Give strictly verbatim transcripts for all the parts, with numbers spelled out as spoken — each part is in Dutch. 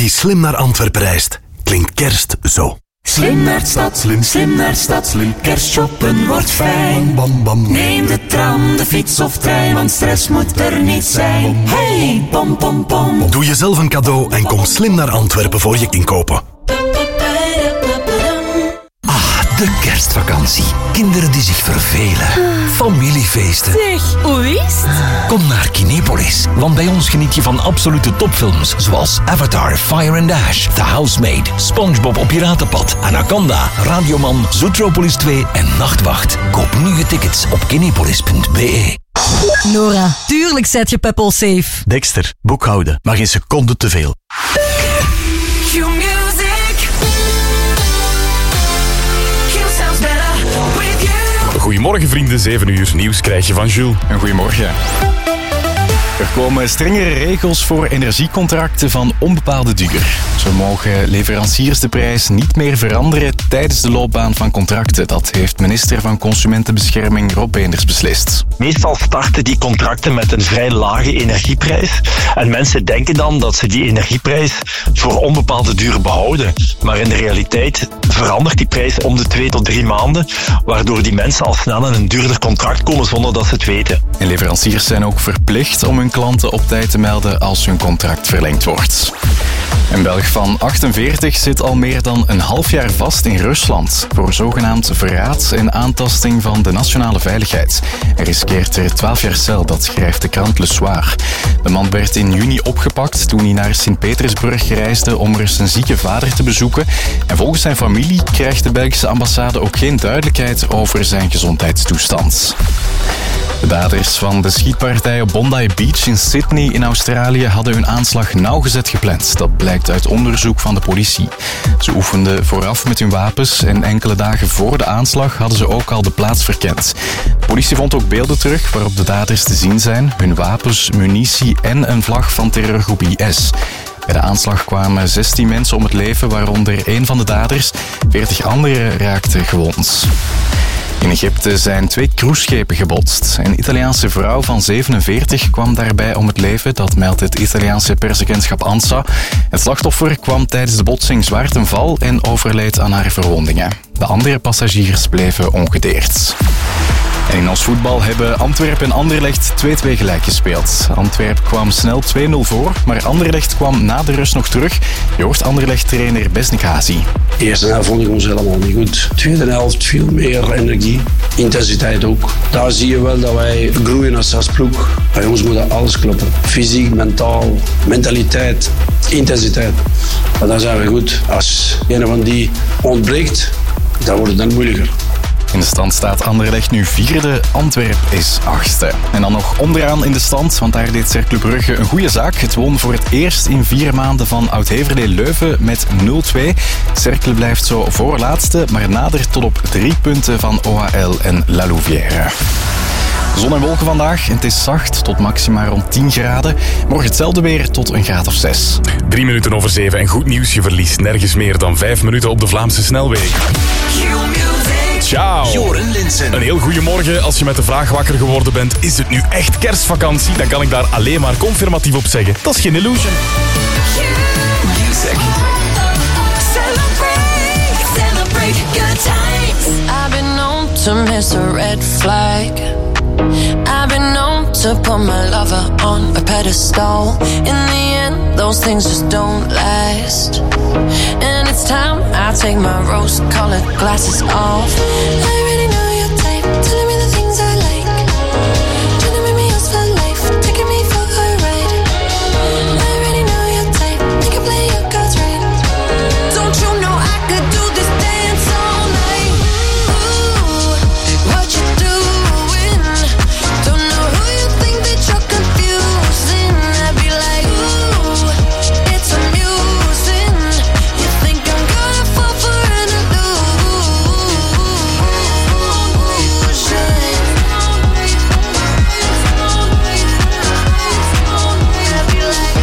die slim naar Antwerpen reist, klinkt kerst zo. Slim naar stad, slim, slim naar stad, slim. Kerstshoppen wordt fijn. Bam, bam, bam. Neem de tram, de fiets of trein, want stress moet er niet zijn. Hey, pom, pom, pom. Doe jezelf een cadeau en kom slim naar Antwerpen voor je inkopen. Ah, de kerstvakantie. Kinderen die zich vervelen. Familiefeesten. Zeg, hoe is het? Kom naar Kinepolis, want bij ons geniet je van absolute topfilms zoals Avatar, Fire and Ash, The Housemaid, SpongeBob op Piratenpad, Anaconda, Radioman, Zootropolis twee en Nachtwacht. Koop nu je tickets op kinepolis punt b e. Nora, tuurlijk zet je Peppel safe. Dexter, boekhouden, maar geen seconde te veel. Goedemorgen vrienden, zeven uur. Nieuws krijg je van Jules. Een goedemorgen. Er komen strengere regels voor energiecontracten van onbepaalde duur. Zo mogen leveranciers de prijs niet meer veranderen tijdens de loopbaan van contracten. Dat heeft minister van Consumentenbescherming Rob Beenders beslist. Meestal starten die contracten met een vrij lage energieprijs. En mensen denken dan dat ze die energieprijs voor onbepaalde duur behouden. Maar in de realiteit verandert die prijs om de twee tot drie maanden, waardoor die mensen al snel in een duurder contract komen zonder dat ze het weten. En leveranciers zijn ook verplicht om hun klanten op tijd te melden als hun contract verlengd wordt. Een Belg van achtenveertig zit al meer dan een half jaar vast in Rusland voor zogenaamd verraad en aantasting van de nationale veiligheid. Hij riskeert er twaalf jaar cel, dat schrijft de krant Le Soir. De man werd in juni opgepakt toen hij naar Sint-Petersburg reisde om er zijn zieke vader te bezoeken. En volgens zijn familie krijgt de Belgische ambassade ook geen duidelijkheid over zijn gezondheidstoestand. De daders van de schietpartij op Bondi Beach in Sydney in Australië hadden hun aanslag nauwgezet gepland. Dat blijkt uit onderzoek van de politie. Ze oefenden vooraf met hun wapens en enkele dagen voor de aanslag hadden ze ook al de plaats verkend. De politie vond ook beelden terug waarop de daders te zien zijn, hun wapens, munitie en een vlag van terreurgroep I S. Bij de aanslag kwamen zestien mensen om het leven, waaronder één van de daders. veertig anderen raakten gewond. In Egypte zijn twee cruiseschepen gebotst. Een Italiaanse vrouw van zevenenveertig kwam daarbij om het leven, dat meldt het Italiaanse persagentschap ANSA. Het slachtoffer kwam tijdens de botsing zwaar ten val en overleed aan haar verwondingen. De andere passagiers bleven ongedeerd. En in ons voetbal hebben Antwerpen en Anderlecht twee-twee gelijk gespeeld. Antwerpen kwam snel twee nul voor, maar Anderlecht kwam na de rust nog terug. Je hoort Anderlecht-trainer Besnik Hazi. De eerste helft vond ik ons helemaal niet goed. De tweede helft veel meer energie, intensiteit ook. Daar zie je wel dat wij groeien als als ploeg. Bij ons moet alles kloppen. Fysiek, mentaal, mentaliteit, intensiteit. Maar dan zijn we goed. Als een van die ontbreekt, dan wordt het dan moeilijker. In de stand staat Anderlecht nu vierde, Antwerpen is achtste. En dan nog onderaan in de stand, want daar deed Cercle Brugge een goede zaak. Het won voor het eerst in vier maanden van Oud-Heverlee Leuven met nul twee. Cercle blijft zo voorlaatste, maar nadert tot op drie punten van O H L en La Louvière. Zon en wolken vandaag. Het is zacht tot maximaal rond tien graden. Morgen hetzelfde weer tot een graad of zes. Drie minuten over zeven en goed nieuws. Je verliest nergens meer dan vijf minuten op de Vlaamse snelwegen. Ciao. Joren Linsen. Een heel goeiemorgen. Als je met de vraag wakker geworden bent, is het nu echt kerstvakantie? Dan kan ik daar alleen maar confirmatief op zeggen. Dat is geen illusion. Music. Celebrate, celebrate good times. I've been known to miss a red flag. I've been known to put my lover on a pedestal. In the end, those things just don't last. And it's time I take my rose-colored glasses off. I already know your type, telling me the things I like. Trying to make me yours for life, taking me for a ride. I already know your type, you can play your cards right. Don't you know I could do this dance all night? Ooh, what you doing? Don't know who you think that you're confusing. I'd be like, ooh, it's amusing. You think I'm gonna fall for an illusion? I'd be like,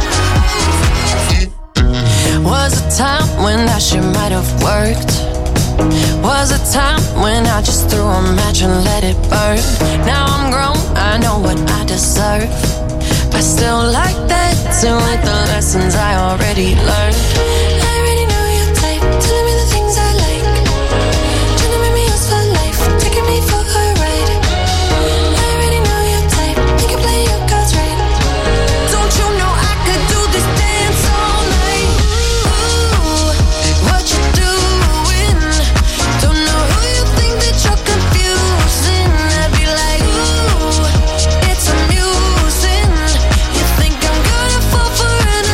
was a time when that shit might have worked. Was a time when I just threw a match and let it burn. Now I'm grown, I know what I deserve. I still like that, too, with the lessons I already learned. I already know your type, telling me the things I like. Trying to make me yours for life, taking me for a ride. I already know your type, you can play your cards right. Don't you know I could do this dance all night? Ooh, what you doing? Don't know who you think that you're confusing. I'd be like, ooh, it's amusing. You think I'm gonna fall for an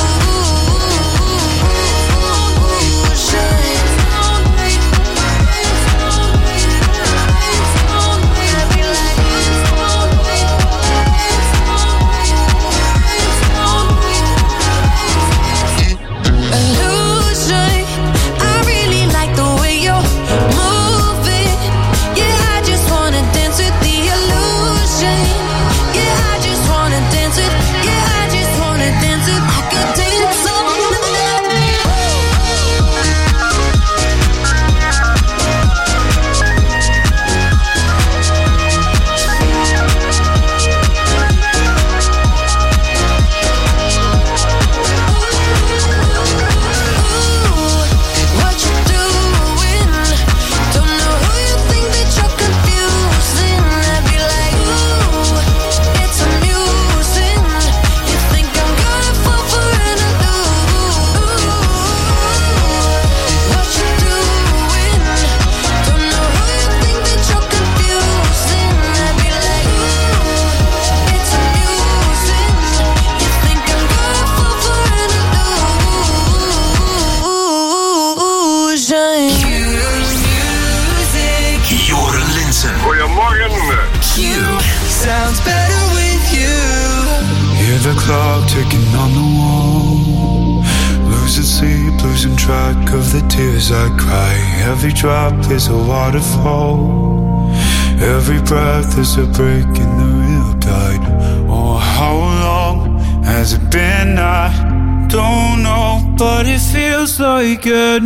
the clock ticking on the wall. Losing sleep, losing track of the tears I cry. Every drop is a waterfall. Every breath is a break in the real tide. Oh, how long has it been? I don't know, but it feels like an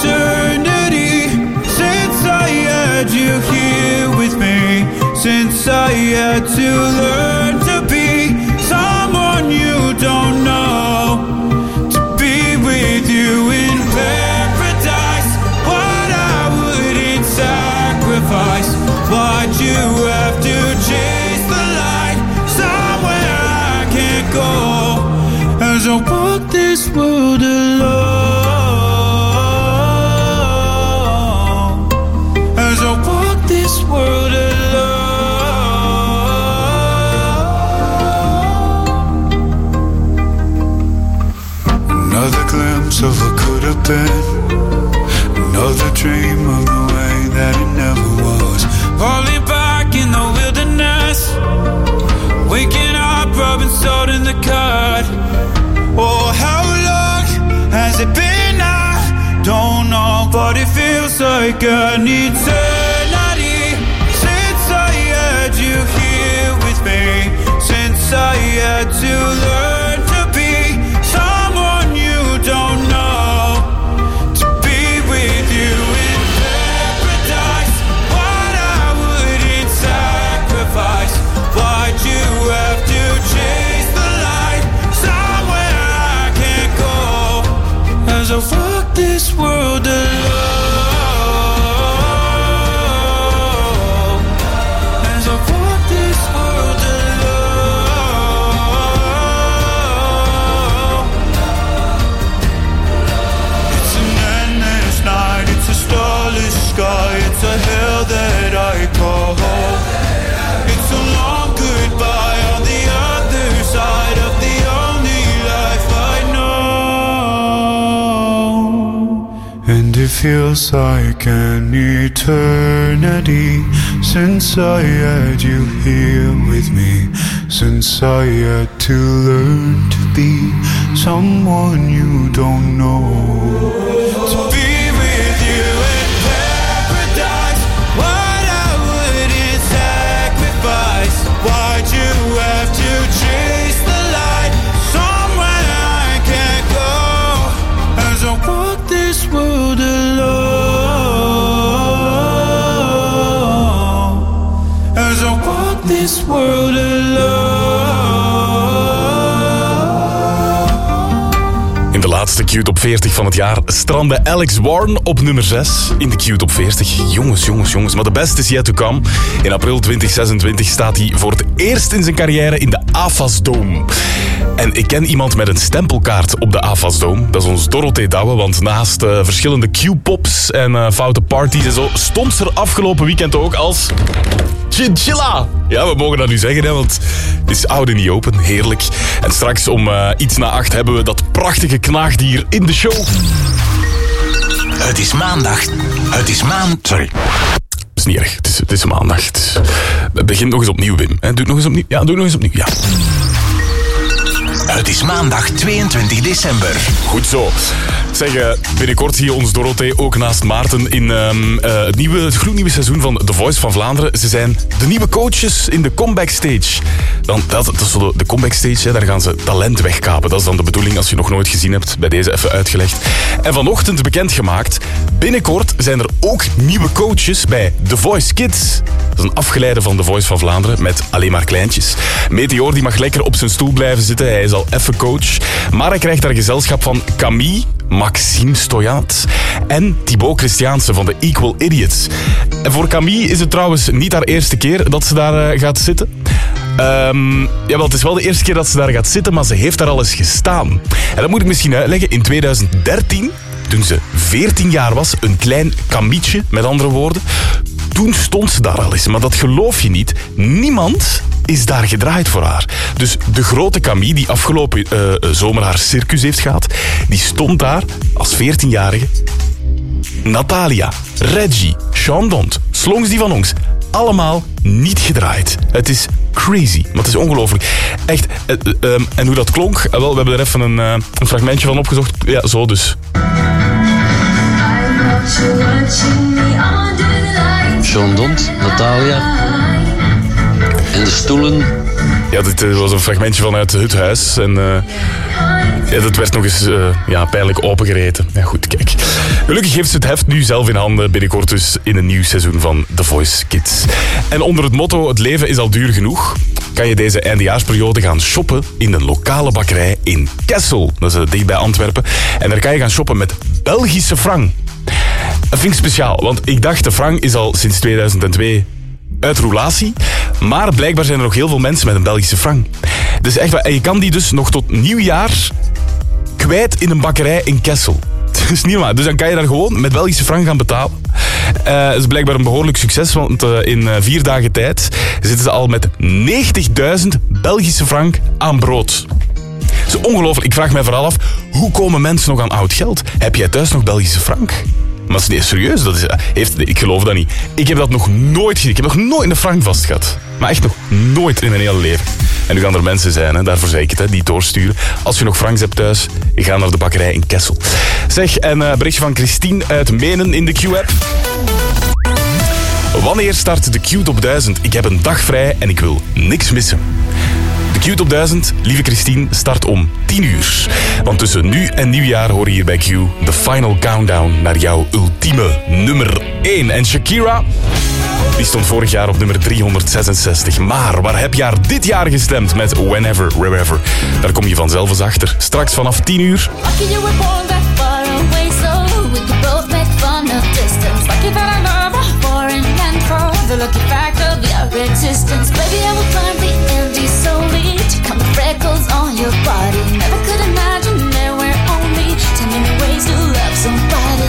eternity since I had you here with me. Since I had to learn to be someone you don't know, to be with you in paradise. What I wouldn't sacrifice. Why'd you have to chase the light somewhere I can't go? As I walk this world alone, as I walk this world alone. Another glimpse of what could have been, another dream of the way that it never was. Falling back in the wilderness, waking up, rubbing salt in the cut. Oh, how long has it been? I don't know, but it feels like an eternity since I had you here with me. Since I had to learn to be someone you don't know, to be with you in paradise. What I wouldn't sacrifice. Why'd you have to chase the light somewhere I can't go? As I walk this world alone, as I walk this world alone. It's an endless night, it's a starless sky, it's a hell that I call home. It's a long goodbye on the other side of the only life I know. And it feels like an eternity since I had you here with me. Since I had to learn to be someone you don't know, to be with you in paradise. What I wouldn't sacrifice. Why'd you have to chase the light somewhere I can't go? As I walk this world alone. laatste Q-top veertig van het jaar strandde Alex Warren op nummer zes in de Q-top veertig. Jongens, jongens, jongens, maar de beste is yet to come. In april twintig zesentwintig staat hij voor het eerst in zijn carrière in de A F A S Dome. En ik ken iemand met een stempelkaart op de A F A S Dome. Dat is ons Dorothee Douwe, want naast uh, verschillende Q-pops en uh, foute parties en zo, stond ze er afgelopen weekend ook als Chinchilla. Ja, we mogen dat nu zeggen, hè, want het is oude niet open. Heerlijk. En straks om uh, iets na acht hebben we dat prachtige knaagdier in de show. Het is maandag. Het is maan... Sorry. Het is niet erg. Het is, het is maandag. Het is... Begin nog eens opnieuw, Wim. Doe het nog eens opnieuw. Ja, doe het nog eens opnieuw. Ja. Het is maandag tweeëntwintig december. Goed zo. Zeg, uh, binnenkort zie je ons Dorothee ook naast Maarten in um, uh, het, nieuwe, het gloednieuwe seizoen van The Voice van Vlaanderen. Ze zijn de nieuwe coaches in de comeback stage. Dan, dat, dat is zo de, de comeback stage, hè, daar gaan ze talent wegkapen. Dat is dan de bedoeling als je nog nooit gezien hebt. Bij deze even uitgelegd. En vanochtend bekendgemaakt, binnenkort zijn er ook nieuwe coaches bij The Voice Kids. Dat is een afgeleide van The Voice van Vlaanderen met alleen maar kleintjes. Meteor die mag lekker op zijn stoel blijven zitten. Hij is al even coach. Maar hij krijgt daar gezelschap van Camille, Maxime Stoyant en Thibaut Christiaanse van de Equal Idiots. En voor Camille is het trouwens niet haar eerste keer dat ze daar uh, gaat zitten. Um, ja, wel, het is wel de eerste keer dat ze daar gaat zitten, maar ze heeft daar al eens gestaan. En dat moet ik misschien uitleggen. In twintig dertien, toen ze veertien jaar was, een klein Camietje, met andere woorden, toen stond ze daar al eens. Maar dat geloof je niet. Niemand is daar gedraaid voor haar. Dus de grote Camille, die afgelopen uh, zomer haar circus heeft gehad, die stond daar als veertienjarige. Natalia, Reggie, Sean Dont, Slongs die van ons, allemaal niet gedraaid. Het is crazy, maar het is ongelooflijk. Echt, uh, uh, um, en hoe dat klonk, uh, wel, we hebben er even een, uh, een fragmentje van opgezocht. Ja, zo dus. Sean Dont, Natalia en de stoelen. Ja, dit uh, was een fragmentje vanuit het huis. En uh, ja, dat werd nog eens uh, ja, pijnlijk opengereten. Ja, goed, kijk. Gelukkig heeft ze het heft nu zelf in handen. Binnenkort dus in een nieuw seizoen van The Voice Kids. En onder het motto het leven is al duur genoeg, kan je deze eindejaarsperiode gaan shoppen in een lokale bakkerij in Kessel. Dat is uh, dicht bij Antwerpen. En daar kan je gaan shoppen met Belgische frank. Dat vind ik speciaal, want ik dacht de frank is al sinds tweeduizend twee uit roulatie. Maar blijkbaar zijn er nog heel veel mensen met een Belgische frank. Dus echt, en je kan die dus nog tot nieuwjaar kwijt in een bakkerij in Kessel. Dat is niet normaal. Dus dan kan je daar gewoon met Belgische frank gaan betalen. Uh, dat is blijkbaar een behoorlijk succes, want uh, in uh, vier dagen tijd zitten ze al met negentigduizend Belgische frank aan brood. Dat is ongelooflijk. Ik vraag mij vooral af, hoe komen mensen nog aan oud geld? Heb jij thuis nog Belgische frank? Maar nee, serieus, dat is, heeft, ik geloof dat niet. Ik heb dat nog nooit gezien. Ik heb nog nooit een frank vast gehad. Maar echt nog nooit in mijn hele leven. En nu gaan er mensen zijn, hè, daarvoor zeg ik het, hè, die doorsturen. Als je nog franks hebt thuis, ga naar de bakkerij in Kessel. Zeg, en uh, berichtje van Christine uit Menen in de Q-app. Wanneer start de Q-top duizend? Ik heb een dag vrij en ik wil niks missen. De Q-top duizend, lieve Christine, start om tien uur. Want tussen nu en nieuwjaar hoor je hier bij Q de final countdown naar jouw ultieme nummer één. En Shakira, die stond vorig jaar op nummer driehonderdzesenzestig. Maar waar heb je haar dit jaar gestemd met Whenever, Wherever? Daar kom je vanzelf eens achter. Straks vanaf tien uur. The lucky fact of your existence. Baby, I will climb the Andes solely to count the freckles on your body. Never could imagine there were only ten million ways to love somebody.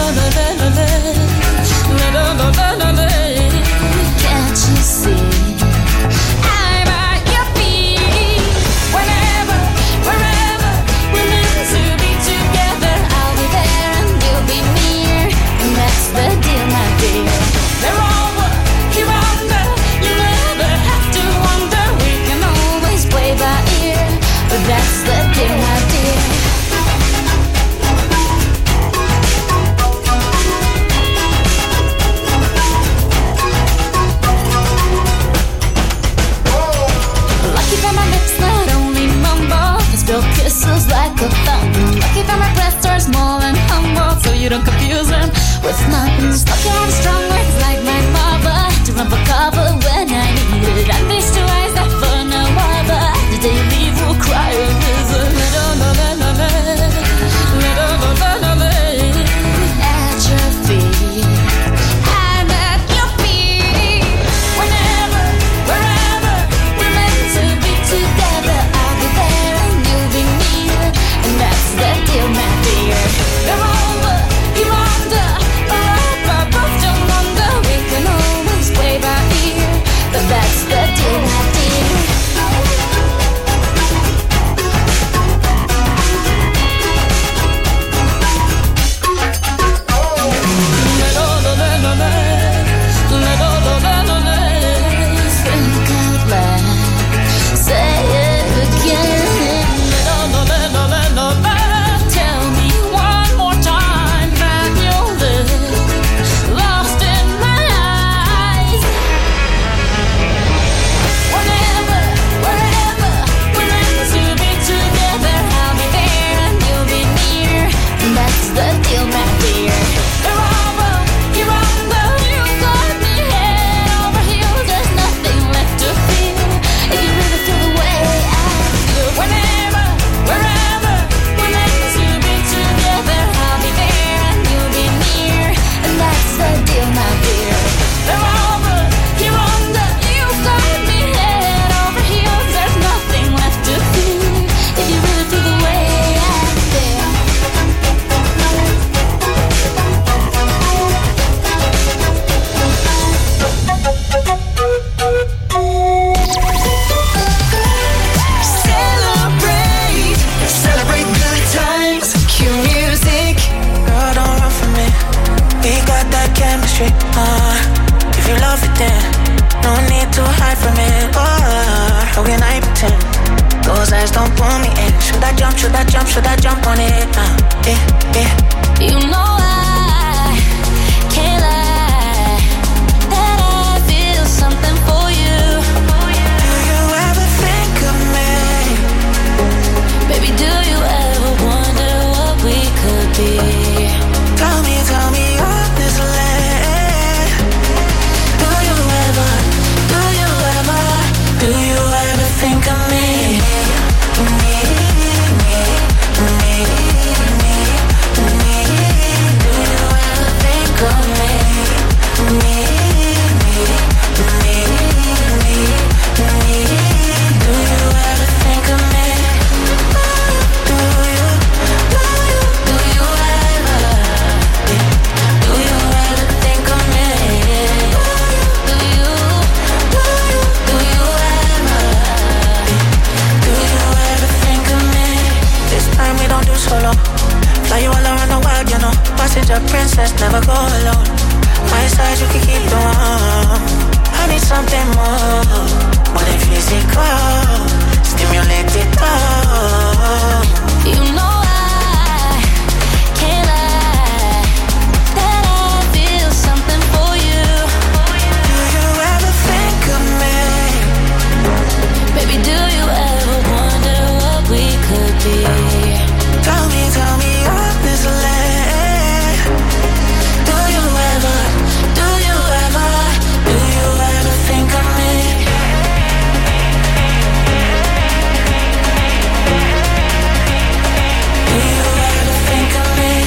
Can't you see? I'm at your feet. Whenever, wherever, we're meant to be together. I'll be there and you'll be near, and that's the deal, my dear. They're all but that's the deal, my dear. Lucky that my lips not only mumble, they spill kisses like a fountain. Lucky that my breasts are small and humble, so you don't confuse them with nothing. Lucky I have strong words like my mother to run for cover when I need it. And these two eyes that for no other, the day leave will cry a river. those eyes don't pull me in. Should I jump, should I jump, should I jump on it? Uh, eh, eh. You know I can't lie that I feel something for you. Do you ever think of me? Baby, do you ever wonder what we could be? Tell me, tell me honestly. Do you ever, do you ever, do you ever think of me? Me, me, me, me, me. Do you ever think of me? Me, me, me, me, me. Do you ever think of me? Do you, do you, do you ever? Do you ever think of me? Do you, do you, do you ever? Do you ever think of me? This time we don't do solo. Fly you all around the world, you know. Passenger princess, never go alone. My side you can keep the warm. I need something more, more than physical. Stimulate it all. You know I can't lie that I feel something for you. Do you ever think of me? Baby, do you ever wonder what we could be? Tell me, tell me honestly. Do you ever, do you ever, do you ever think of me? Do you ever think of me?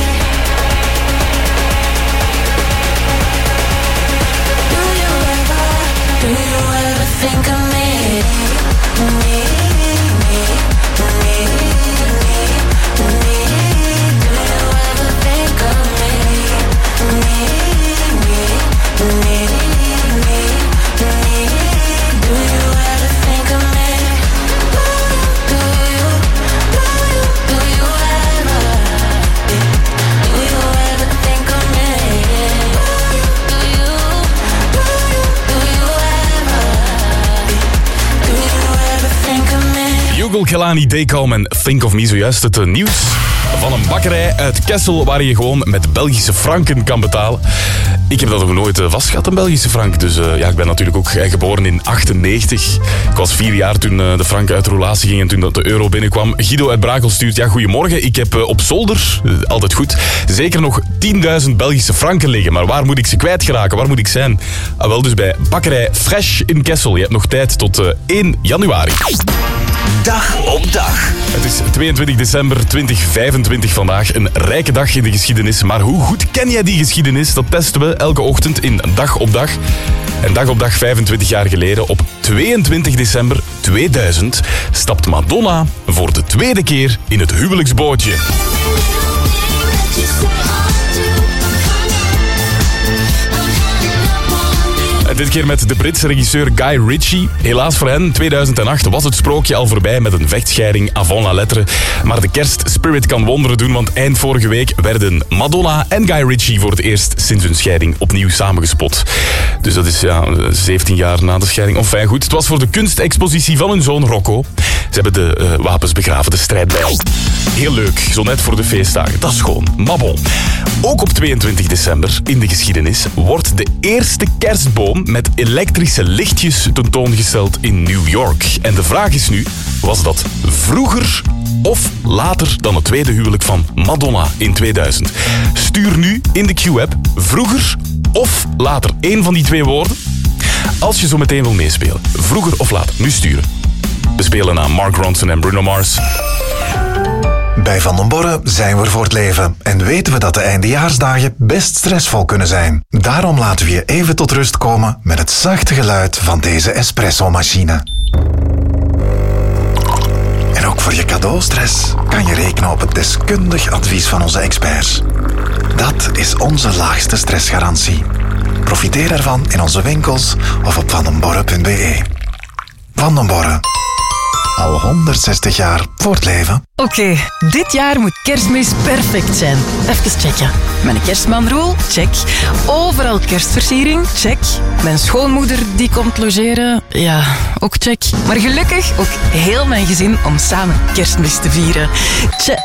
Do you ever, do you ever think of me? Me, me, me, me, me. Do you ever think of me? Me, me, me, me, me. Do you ever think of me? Do you, do you, do you ever? Do you ever think of me? Do you, do you, do you ever? Do you ever think of me? Yugal Kelani, Daycom en Think of Me. Zojuist het nieuws van een bakkerij uit Kessel waar je gewoon met Belgische franken kan betalen. Ik heb dat nog nooit vast gehad, een Belgische frank. Dus uh, ja, ik ben natuurlijk ook geboren in achtennegentig. Ik was vier jaar toen uh, de frank uit roulatie ging en toen dat de euro binnenkwam. Guido uit Brakel stuurt, ja, goedemorgen. Ik heb uh, op zolder, uh, altijd goed, zeker nog tienduizend Belgische franken liggen. Maar waar moet ik ze kwijtgeraken? Waar moet ik zijn? Ah, wel, dus bij bakkerij Fresh in Kessel. Je hebt nog tijd tot uh, één januari. Dag op dag. Het is tweeëntwintig december tweeduizend vijfentwintig vandaag. Een rijke dag in de geschiedenis. Maar hoe goed ken jij die geschiedenis? Dat testen we elke ochtend in Dag op Dag. En Dag op Dag vijfentwintig jaar geleden, op tweeëntwintig december tweeduizend, stapt Madonna voor de tweede keer in het huwelijksbootje. Dit keer met de Britse regisseur Guy Ritchie. Helaas voor hen, tweeduizend acht was het sprookje al voorbij met een vechtscheiding avant la lettre. Maar de kerstspirit kan wonderen doen, want eind vorige week werden Madonna en Guy Ritchie voor het eerst sinds hun scheiding opnieuw samengespot. Dus dat is ja, zeventien jaar na de scheiding. Enfin goed, het was voor de kunstexpositie van hun zoon Rocco. Ze hebben de uh, wapens begraven, de strijdbijl. Heel leuk, zo net voor de feestdagen. Dat is gewoon, maar bon. Ook op tweeëntwintig december in de geschiedenis wordt de eerste kerstboom met elektrische lichtjes tentoongesteld in New York. En de vraag is nu, was dat vroeger of later dan het tweede huwelijk van Madonna in tweeduizend? Stuur nu in de Q-app vroeger of later, één van die twee woorden. Als je zo meteen wil meespelen, vroeger of later, nu sturen. We spelen naar Mark Ronson en Bruno Mars. Bij Van den Borre zijn we er voor het leven en weten we dat de eindejaarsdagen best stressvol kunnen zijn. Daarom laten we je even tot rust komen met het zachte geluid van deze espresso-machine. En ook voor je cadeaustress kan je rekenen op het deskundig advies van onze experts. Dat is onze laagste stressgarantie. Profiteer ervan in onze winkels of op vandenborre punt be. Van den Borre. Al honderdzestig jaar voortleven. Oké, okay, dit jaar moet Kerstmis perfect zijn. Even checken. Mijn kerstmanrol? Check. Overal kerstversiering? Check. Mijn schoonmoeder die komt logeren? Ja, ook check. Maar gelukkig ook heel mijn gezin om samen Kerstmis te vieren. Check.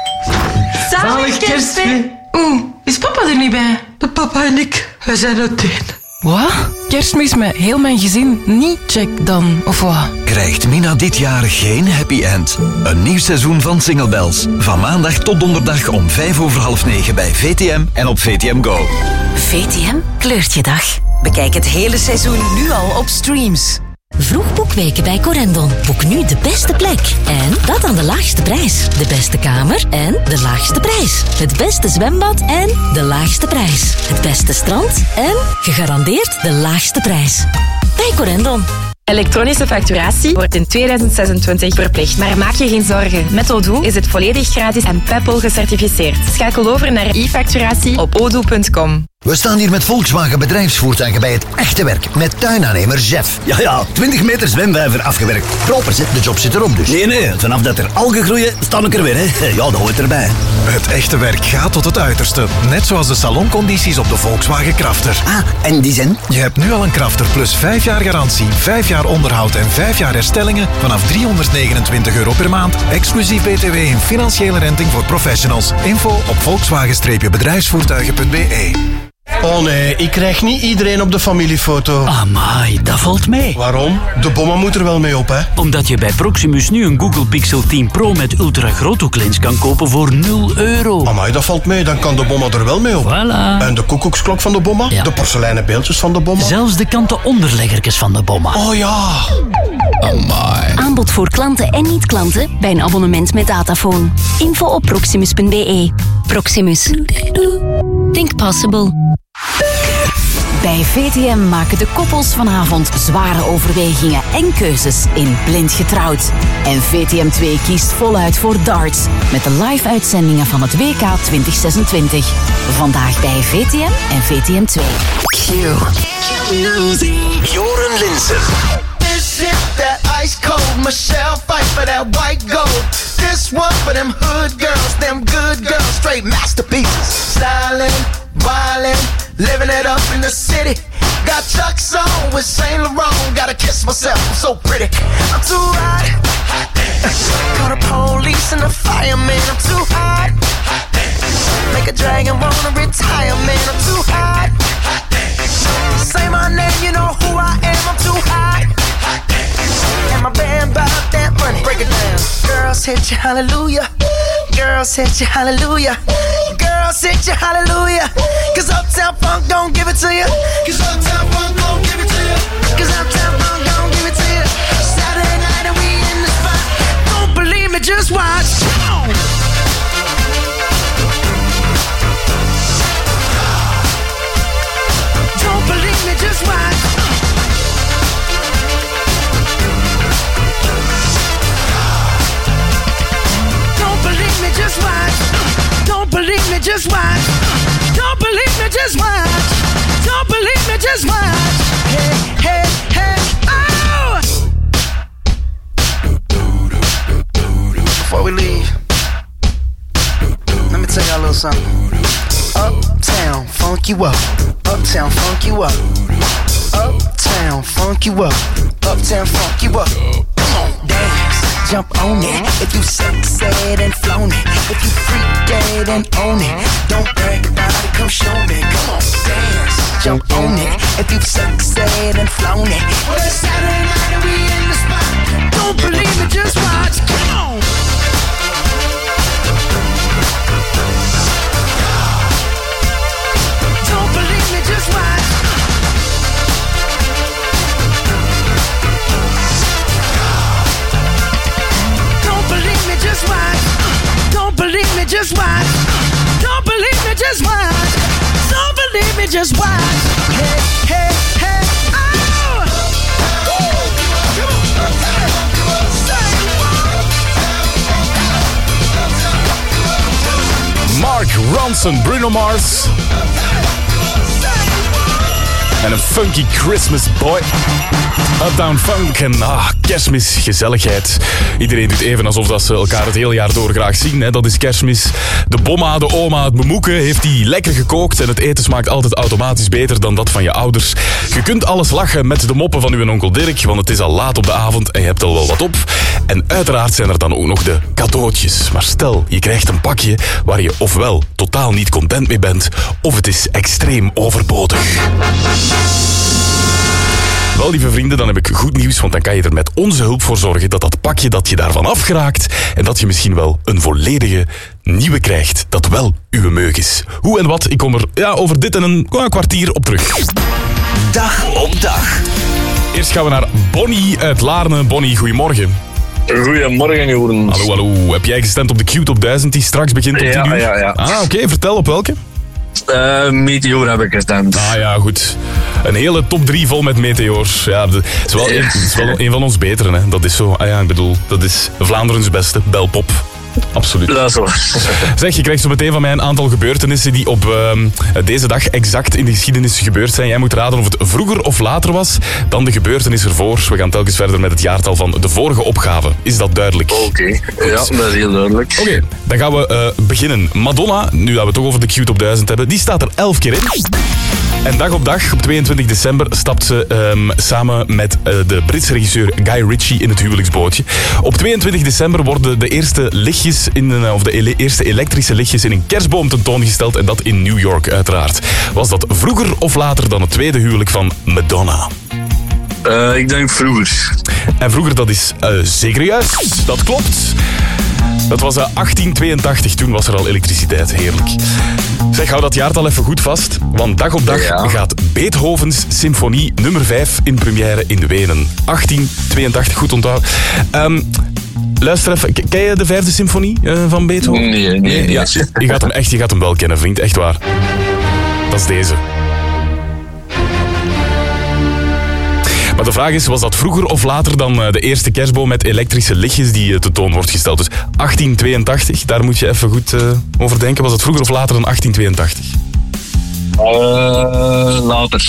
Zalig Kerstmis! Oeh, is papa er niet bij? De papa en ik, wij zijn uiteen. Wat? Kerstmis met heel mijn gezin? Niet check dan, of wat? Krijgt Mina dit jaar geen happy end? Een nieuw seizoen van Single Bells. Van maandag tot donderdag om vijf over half negen bij V T M en op V T M Go. V T M kleurt je dag. Bekijk het hele seizoen nu al op Streams. Vroegboekweken bij Corendon. Boek nu de beste plek. En dat aan de laagste prijs. De beste kamer en de laagste prijs. Het beste zwembad en de laagste prijs. Het beste strand en gegarandeerd de laagste prijs. Bij Corendon. Elektronische facturatie wordt in tweeduizend zesentwintig verplicht. Maar maak je geen zorgen. Met Odoo is het volledig gratis en Peppol gecertificeerd. Schakel over naar e-facturatie op odoo punt com. We staan hier met Volkswagen bedrijfsvoertuigen bij het echte werk. Met tuinaannemer Jeff. Ja, ja, twintig meter zwemvijver afgewerkt. Propers, hè? De job zit erop dus. Nee, nee, vanaf dat er algen groeien, sta ik er weer, hè. Ja, dat hoort erbij. Het echte werk gaat tot het uiterste. Net zoals de saloncondities op de Volkswagen Crafter. Ah, en die zijn? Je hebt nu al een Crafter plus vijf jaar garantie, vijf jaar onderhoud en vijf jaar herstellingen vanaf driehonderdnegenentwintig euro per maand. Exclusief B T W en financiële renting voor professionals. Info op volkswagen bedrijfsvoertuigen punt b e. Oh nee, ik krijg niet iedereen op de familiefoto. Amai, dat valt mee. Waarom? De bomma moet er wel mee op, hè? Omdat je bij Proximus nu een Google Pixel tien Pro met ultra groothoeklens kan kopen voor nul euro. Amai, dat valt mee. Dan kan de bomma er wel mee op. Voilà. En de koekoeksklok van de bomma? Ja. De porseleinen beeldjes van de bomma? Zelfs de kanten onderleggertjes van de bomma. Oh ja. Amai. Aanbod voor klanten en niet-klanten bij een abonnement met dataphone. Info op proximus punt b e. Proximus. Think possible. Bij V T M maken de koppels vanavond zware overwegingen en keuzes in Blind Getrouwd. En V T M twee kiest voluit voor darts met de live-uitzendingen van het W K twintig zesentwintig. Vandaag bij V T M en V T M twee. Q. Joren Linsen. This is that ice cold Michelle fight for that white gold. This one for them hood girls, them good girls, straight masterpieces. Styling, wildin', living it up in the city. Got Chuck's on with Saint Laurent. Gotta kiss myself, I'm so pretty. I'm too hot. Call the police and the fireman. I'm too hot. Make a dragon wanna retire, man. I'm too hot. Say my name, you know who I am. I'm too hot. And my band bout that money. Break it down. Girls hit you, hallelujah. Girls hit you, hallelujah. Girls hit you, hallelujah. Cause Uptown Funk don't give it to you. Cause Uptown Funk don't give it to you. Cause Uptown Funk don't give it to you. Saturday night and we in the spot. Don't believe me, just watch. Don't believe me, just watch. Don't believe me, just watch. Don't believe me, just watch. Don't believe me, just watch. Don't believe me, just watch. Hey, hey, hey, oh! Before we leave, let me tell y'all a little something. Uptown, funk you up. Uptown, funk you up. Uptown, funk you up. Uptown, funk you up. Come on, dance, jump on it. If you sexed and flown it. If you freak dead and own it. Don't brag about it, come show me. Come on, dance, jump on it. If you sexed and flown it. Well, it's Saturday night and we in the spot. Don't believe me, just watch. Come on. Don't believe me, just watch. Don't believe me, just watch. Don't believe me, just watch. Don't believe me, just watch. Don't believe me, just watch. Hey, hey, hey, oh! Mark Ronson, Bruno Mars. En een funky Christmas boy. Uptown Funk en ah, kerstmis, gezelligheid. Iedereen doet even alsof dat ze elkaar het hele jaar door graag zien. Hè. Dat is kerstmis. De bomma, de oma, het bemoeken heeft die lekker gekookt. En het eten smaakt altijd automatisch beter dan dat van je ouders. Je kunt alles lachen met de moppen van uw onkel Dirk, want het is al laat op de avond en je hebt al wel wat op. En uiteraard zijn er dan ook nog de cadeautjes. Maar stel, je krijgt een pakje waar je ofwel totaal niet content mee bent, of het is extreem overbodig. Wel, lieve vrienden, dan heb ik goed nieuws, want dan kan je er met onze hulp voor zorgen dat dat pakje dat je daarvan afgeraakt en dat je misschien wel een volledige nieuwe krijgt, dat wel uw meug is. Hoe en wat, ik kom er ja, over dit en een ja, kwartier op terug. Dag op dag. Eerst gaan we naar Bonnie uit Laarne. Bonnie, goedemorgen. Goedemorgen, Joren. Hallo, hallo. Heb jij gestemd op de Q-top duizend die straks begint om tien uur? Ja, ja, ja. Ah, oké. Okay. Vertel, op welke? Uh, Meteor heb ik gestemd. Ah ja, goed. Een hele top drie vol met Meteors. Ja, het is wel, een, is wel een van ons beteren, hè. Dat is zo. Ah ja, ik bedoel, dat is Vlaanderens beste belpop. Absoluut. Dat is waar. Zeg, je krijgt zo meteen van mij een aantal gebeurtenissen die op uh, deze dag exact in de geschiedenis gebeurd zijn. Jij moet raden of het vroeger of later was dan de gebeurtenis ervoor. We gaan telkens verder met het jaartal van de vorige opgave. Is dat duidelijk? Oké, okay. Ja, dat is heel duidelijk. Oké, okay, dan gaan we uh, beginnen. Madonna, nu dat we het toch over de Q-top duizend hebben, die staat er elf keer in. En dag op dag, op tweeëntwintig december, stapt ze um, samen met uh, de Britse regisseur Guy Ritchie in het huwelijksbootje. Op tweeëntwintig december worden de eerste lichtjes in een, of de ele- eerste elektrische lichtjes in een kerstboom tentoongesteld en dat in New York uiteraard. Was dat vroeger of later dan het tweede huwelijk van Madonna? Uh, ik denk vroeger. En vroeger, dat is uh, zeker juist. Dat klopt. Dat was uh, achttien tweeëntachtig, toen was er al elektriciteit. Heerlijk. Zeg, hou dat jaartal even goed vast, want dag op dag ja. gaat Beethovens Symfonie nummer vijf in première in Wenen. achttien tweeëntachtig, goed onthouden. Um, luister even, ken je de vijfde symfonie uh, van Beethoven? Nee, nee, nee. Ja, je gaat hem echt, je gaat hem wel kennen, vriend, echt waar. Dat is deze. Maar de vraag is, was dat vroeger of later dan de eerste kerstboom met elektrische lichtjes die tentoon wordt gesteld? Dus achttien tweeëntachtig, daar moet je even goed uh, over denken. Was dat vroeger of later dan achttien tweeëntachtig? Uh, later.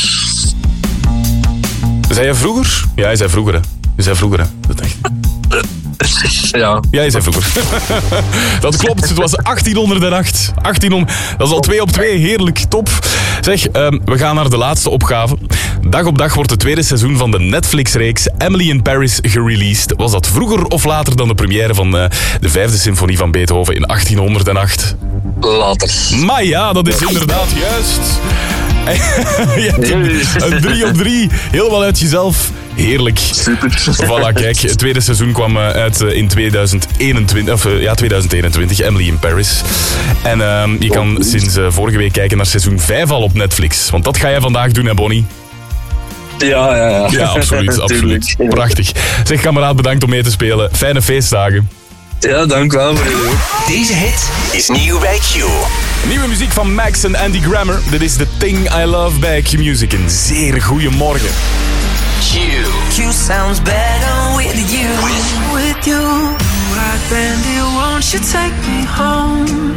Zei je vroeger? Ja, hij zei vroeger, hè. Je zei vroeger, hè. Dat echt. Ja. Ja, je zei vroeger. Dat klopt, het was achttienhonderdacht. achttienhonderd, dat is al twee op twee, heerlijk, top. Zeg, um, we gaan naar de laatste opgave. Dag op dag wordt het tweede seizoen van de Netflix-reeks Emily in Paris gereleased. Was dat vroeger of later dan de première van uh, de vijfde symfonie van Beethoven in achttienhonderdacht? Later. Maar ja, dat is inderdaad juist. Je hebt een, een drie op drie, helemaal uit jezelf. Heerlijk. Super. Voilà, kijk, het tweede seizoen kwam uit in tweeduizend eenentwintig, of, ja, tweeduizend eenentwintig, Emily in Paris. En uh, je kan sinds uh, vorige week kijken naar seizoen vijf al op Netflix. Want dat ga jij vandaag doen, hè, Bonnie? Ja, ja, ja. Ja, absoluut, absoluut. Prachtig. Zeg, kameraad, bedankt om mee te spelen. Fijne feestdagen. Ja, dank wel. Deze hit is nieuw bij Q. Nieuwe muziek van Max en Andy Grammer. Dit is The Thing I Love bij Q Music. Een zeer goede morgen. Q. Q sounds better with you. With you. Rock bandit, won't you take me home?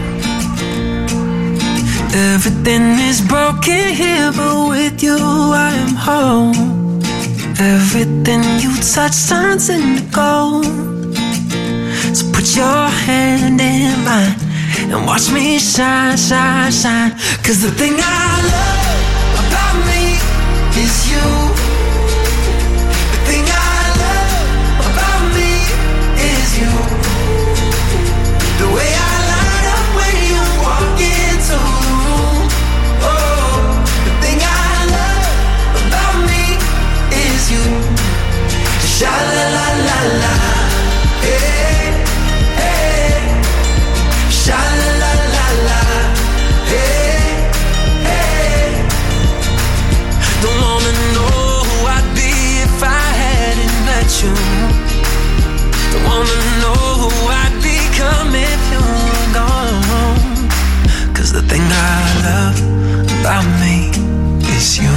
Everything is broken here, but with you I am home. Everything you touch turns into gold. So put your hand in mine and watch me shine, shine, shine. 'Cause the thing I love about me is you. The thing I love about me is you. The way I light up when you walk into the room. Oh, the thing I love about me is you. Sha la la la la. Hey, hey. Sha la la la la. Hey, hey. Don't wanna know who I'd be if I hadn't met you. Don't wanna know who I'd become if you were gone. 'Cause the thing I love about me is you.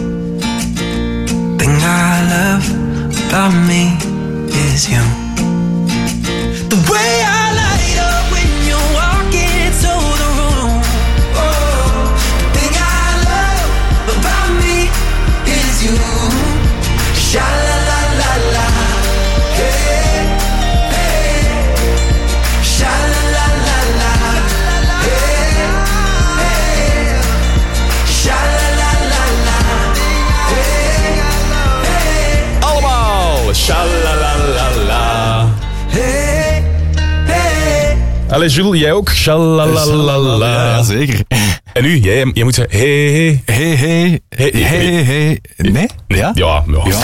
Thing I love about me is you. The way I light up when you walk into the room. Oh, the thing I love about me Allee, Jules, jij ook? Shalalalala. Ja, zeker. En nu? Jij, jij moet zeggen, hey, hey, hey, hey, hey, hey, hey. Nee? Ja? Ja, ja. ja.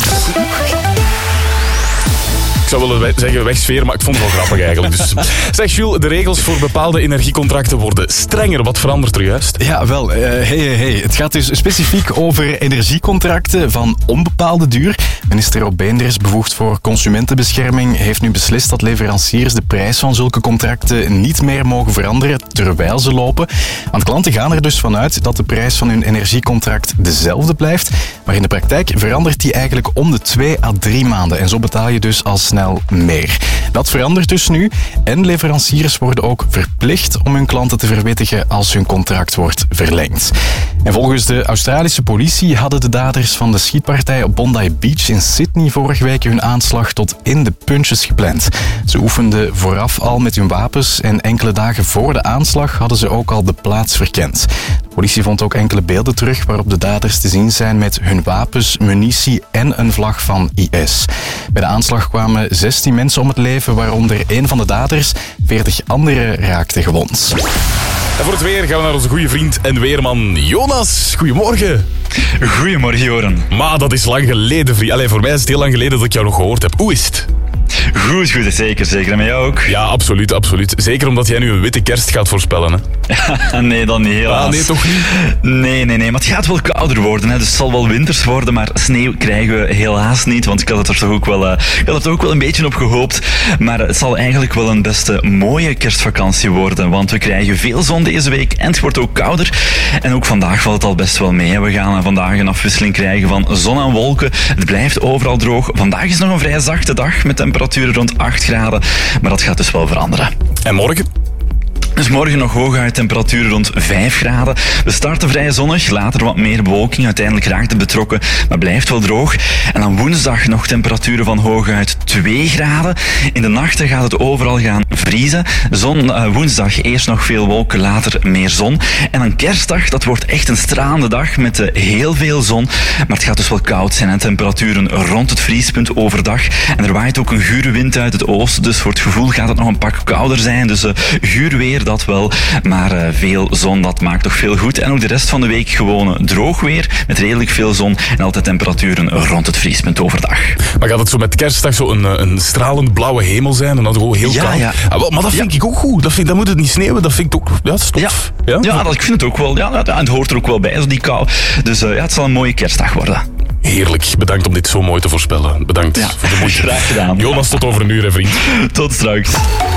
Ik zou willen zeggen wegsfeer, maar ik vond het wel grappig eigenlijk. Dus. Zeg Jules, de regels voor bepaalde energiecontracten worden strenger. Wat verandert er juist? Ja, wel, uh, hey, hey, hey. Het gaat dus specifiek over energiecontracten van onbepaalde duur. Minister Rob Beenders, bevoegd voor consumentenbescherming, heeft nu beslist dat leveranciers de prijs van zulke contracten niet meer mogen veranderen terwijl ze lopen. Want klanten gaan er dus vanuit dat de prijs van hun energiecontract dezelfde blijft. Maar in de praktijk verandert die eigenlijk om de twee à drie maanden. En zo betaal je dus al snel meer. Dat verandert dus nu en leveranciers worden ook verplicht om hun klanten te verwittigen als hun contract wordt verlengd. En volgens de Australische politie hadden de daders van de schietpartij op Bondi Beach in Sydney vorige week hun aanslag tot in de puntjes gepland. Ze oefenden vooraf al met hun wapens en enkele dagen voor de aanslag hadden ze ook al de plaats verkend. De politie vond ook enkele beelden terug waarop de daders te zien zijn met hun wapens, munitie en een vlag van I S. Bij de aanslag kwamen zestien mensen om het leven, waaronder één van de daders. veertig anderen raakten gewond. En voor het weer gaan we naar onze goede vriend en weerman Jonas. Goedemorgen. Goedemorgen, Joren. Maar dat is lang geleden, vriend. Allee, voor mij is het heel lang geleden dat ik jou nog gehoord heb. Hoe is het? Goed, goed, zeker, zeker. En met jou ook? Ja, absoluut, absoluut. Zeker omdat jij nu een witte kerst gaat voorspellen, hè? Nee, dan niet, helaas. Ah, nee, toch niet? Nee, nee, nee. Maar het gaat wel kouder worden, hè. Dus het zal wel winters worden, maar sneeuw krijgen we helaas niet. Want ik had het er toch ook wel, uh, ik had er toch ook wel een beetje op gehoopt. Maar het zal eigenlijk wel een beste mooie kerstvakantie worden. Want we krijgen veel zon deze week en het wordt ook kouder. En ook vandaag valt het al best wel mee. We gaan vandaag een afwisseling krijgen van zon en wolken. Het blijft overal droog. Vandaag is nog een vrij zachte dag met temperaturen rond acht graden. Maar dat gaat dus wel veranderen. En morgen? Dus morgen nog hooguit temperaturen rond vijf graden. We starten vrij zonnig, later wat meer bewolking. Uiteindelijk raakt het betrokken, maar blijft wel droog. En dan woensdag nog temperaturen van hooguit twee graden. In de nachten gaat het overal gaan vriezen. Zon, uh, woensdag eerst nog veel wolken, later meer zon. En dan kerstdag, dat wordt echt een stralende dag met uh, heel veel zon. Maar het gaat dus wel koud zijn en temperaturen rond het vriespunt overdag. En er waait ook een gure wind uit het oosten, dus voor het gevoel gaat het nog een pak kouder zijn. Dus uh, guur weer, dat wel, maar uh, veel zon, dat maakt toch veel goed. En ook de rest van de week gewoon droog weer, met redelijk veel zon en altijd temperaturen rond het vriespunt overdag. Maar gaat het zo met kerstdag zo een, een stralend blauwe hemel zijn en dan gewoon heel ja, koud? Ja. Ah, maar dat vind ja. ik ook goed. Dat, vind, dat moet het niet sneeuwen, dat vind ik ook, ja, stof. Ja, ja? ja dat, ik vind het ook wel. Ja, ja, het hoort er ook wel bij, zo die kou. Dus uh, ja, het zal een mooie kerstdag worden. Heerlijk. Bedankt om dit zo mooi te voorspellen. Bedankt ja. voor de moeite. Graag gedaan. Jonas, tot over een uur, hè, vriend. Tot straks.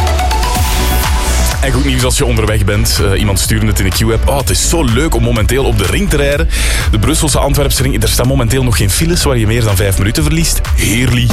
En goed nieuws als je onderweg bent. Uh, iemand stuurde het in de Q-app. Oh, het is zo leuk om momenteel op de ring te rijden. De Brusselse Antwerpse ring. Er staan momenteel nog geen files waar je meer dan vijf minuten verliest. Heerlijk.